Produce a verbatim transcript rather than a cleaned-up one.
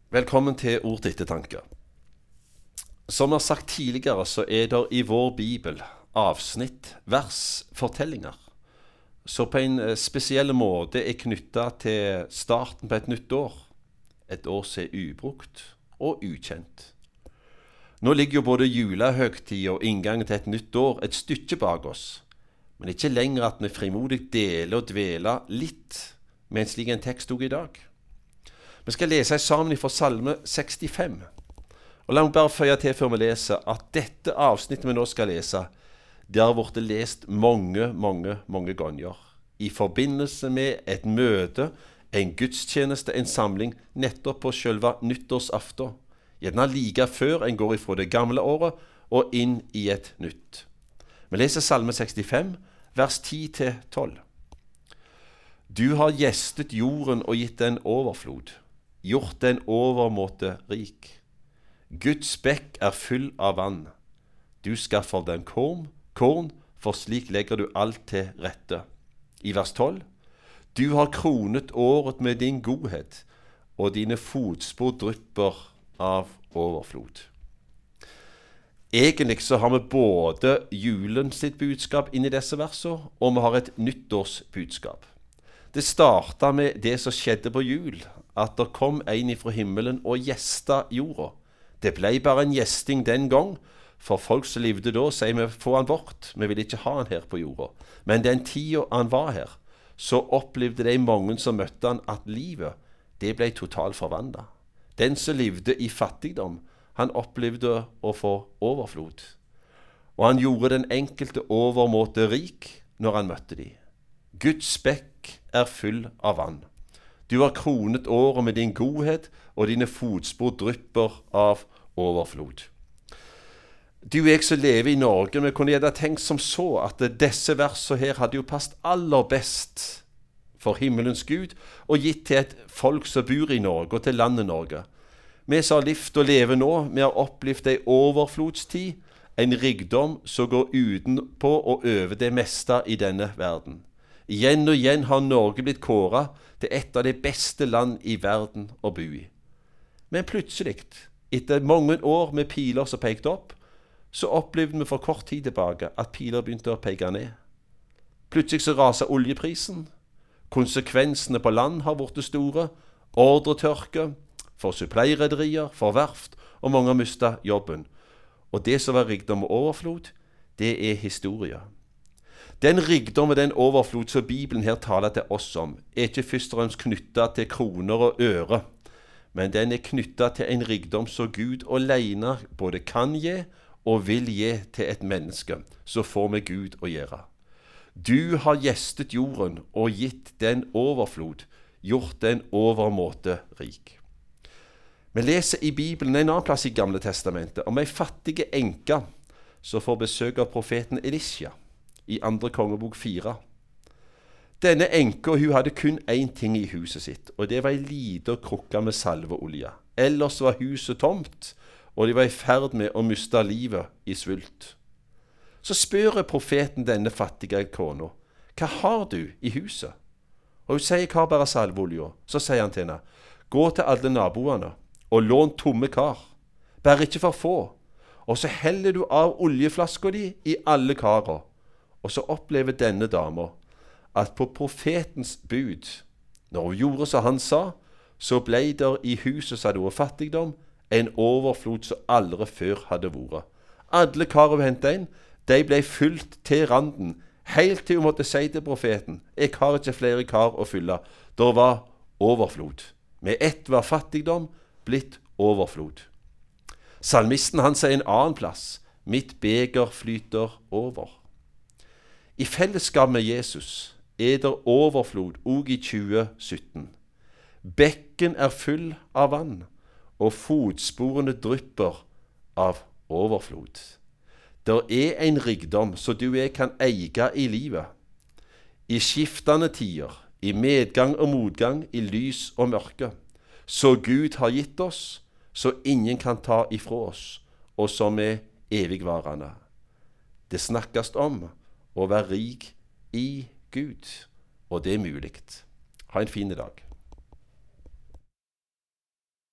Velkommen til Ord til ettertanke. Som jeg har sagt tidligere, så er det i vår bibel avsnitt, vers, fortellinger, så på en eh, spesiell måte er knyttet til starten på et nytt år. Et år som er ubrukt og ukjent. Nå ligger jo både julehøgtid og inngangen til et nytt år et stykke bak oss, men ikke lenger at vi frimodig deler og dveler litt med en slik en tekst også i dag. Vi skal lese sammen fra Salme sekstifem. Og la meg bare føye til før vi leser at dette avsnittet vi nå skal lese, det har vært lest mange, mange, mange ganger. I forbindelse med et møte, en gudstjeneste, en samling, nettopp på selve nyttårsaften. Gjerne like før en går ifra det gamle året og inn i et nytt. Vi leser Salme sekstifem, vers ti til tolv. Du har gjestet jorden og gitt den overflod, gjort den overmåte rik. Guds bekk er full av vann. Du skaffer den korn, korn, for slik legger du alt til rette. I vers tolv. Du har kronet året med din godhet, og dine fotspor drypper av overflod. Egentlig så har vi både julen sitt budskap inn i disse versene, og vi har et nyttårsbudskap. Det startet med det som skjedde på jul, at det kom en ifra himmelen og gjesta jorda. Det ble bare en gjesting den gang, for folk som levde da, sier vi få han bort, vi vil ikke ha han her på jorda. Men den tida han var her, så opplevde de mange som møtte han at livet, det ble totalt forvandlet. Den som levde i fattigdom, han opplevde å få overflod. Og han gjorde den enkelte overmåte rik når han møtte de. Guds bekk er full av vann. Du har kronet året med din godhet, og dine fotspor drypper av overflod. Du og jeg som lever i Norge, vi kunne gjerne tenkt som så at disse versene her hadde jo passet aller best for himmelens Gud, og gitt til et folk som bor i Norge og til landet Norge. Vi som har livt og lever nå, vi har opplevd en overflodstid, en rikdom som går utenpå og over det meste i denne verden. Igjen og igjen har Norge blitt kåret til et av de beste land i verden å bo i. Men plutselig, etter mange år med piler som pekte opp, så opplevde vi for kort tid tilbake at piler begynte å peke ned. Plutselig så raset oljeprisen, konsekvensene på land har vært store, ordretørke for supplyrederier, for verft, og mange har mistet jobben. Og det som var rikdom og overflod, det er historie. Den rikdom og den overflod som Bibelen her taler til oss om, er ikke først og fremst knyttet til kroner og øre, men den er knyttet til en rikdom som Gud alene både kan gi og vil gi til et menneske, så får vi Gud å gjøre. Du har gjestet jorden og gitt den overflod, gjort den overmåte rik. Vi leser i Bibelen en annen plass i Gamle Testamentet om en fattige enke som får besøk av profeten Elisha i andre kongebok fire. Denne enka, hun hadde kun én ting i huset sitt, og det var en liten krukke med salveolje. Ellers var huset tomt, og de var i ferd med å miste livet i svult. Så spør profeten denne fattige kona, hva har du i huset? Og hun sier, jeg har bare salveolje. Så sier han til henne, gå til alle naboene og lån tomme kar, bare ikke for få, og så heller du av oljeflaska di i alle karer. Og så opplever denne dama at på profetens bud, når hun gjorde som han sa, så ble der i huset som hadde vært fattigdom, en overflod som aldri før hadde vært. Alle kar hun hentet inn, de ble fylt til randen, helt til hun måtte si til profeten, jeg har ikke flere kar å fylle. Der var overflod. Med ett var fattigdom blitt overflod. Salmisten han sier en annen plass, mitt beger flyter over. I fellesskap med Jesus er det overflod også i tjue sytten. Bekken er full av vann, og fotsporene drypper av overflod. Det er en rikdom som du og jeg kan eie i livet. I skiftende tider, i medgang og motgang, i lys og mørke. Så Gud har gitt oss, så ingen kan ta ifra oss, og som er evigvarende. Det snakkes om å være rik i Gud, og det er mulig. Ha en fin dag.